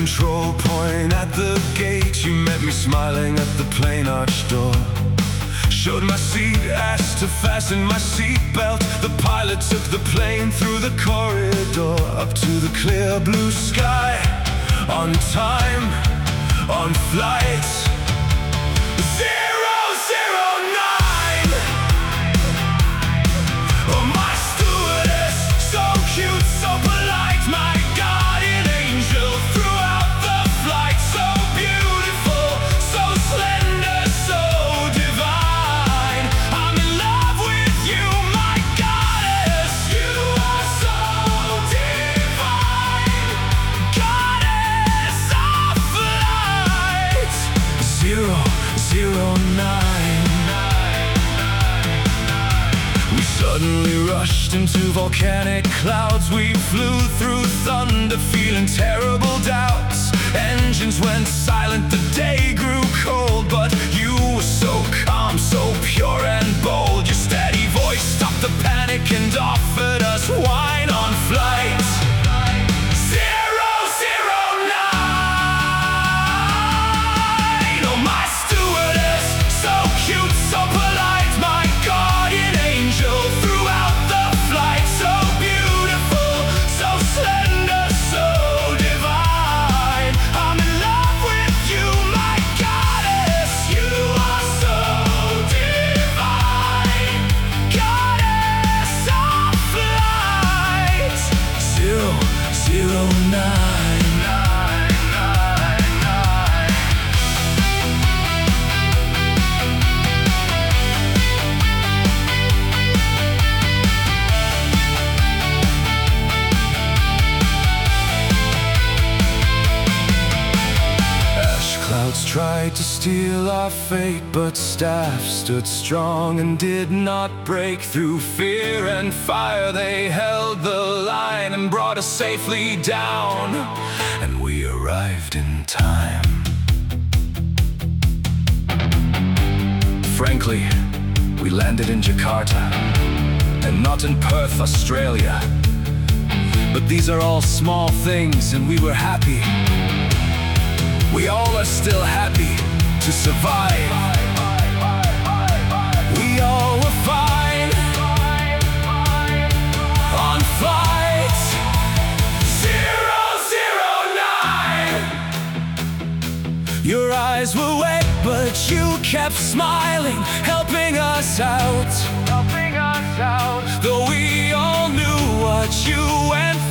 control point at the gate. You met me smiling at the plane arch door. Showed my seat, asked to fasten my seatbelt. The pilot took the plane through the corridor, up to the clear blue sky. On time, on flight 009. Oh, my stewardess, so cute, so polite. My guardian angel throughout the flight. So beautiful, so slender, so divine. I'm in love with you, my goddess. You are so divine. Goddess of flight 009. We suddenly rushed into volcanic clouds. We flew through thunder, feeling terrible doubts. Engines went silent, the day grew cold. But you were so calm, so pure and bold. Your steady voice stopped the panic and offered us wine on flight 009. Oh, my stewardess, so cute, so polite. My guardian angel throughout the flight. So beautiful, so slender, so divine. I'm in love with you, my goddess. You are so divine. Goddess of flight 009. Clouds tried to steal our fate, but staff stood strong and did not break. Through fear and fire they held the line and brought us safely down, and we arrived in time. Frankly, we landed in Jakarta and not in Perth, Australia. But these are all small things, and we were happy. We all are still happy to survive. We all were fine on flight 009. Your eyes were wet, but you kept smiling, helping us out. Though we all knew what you went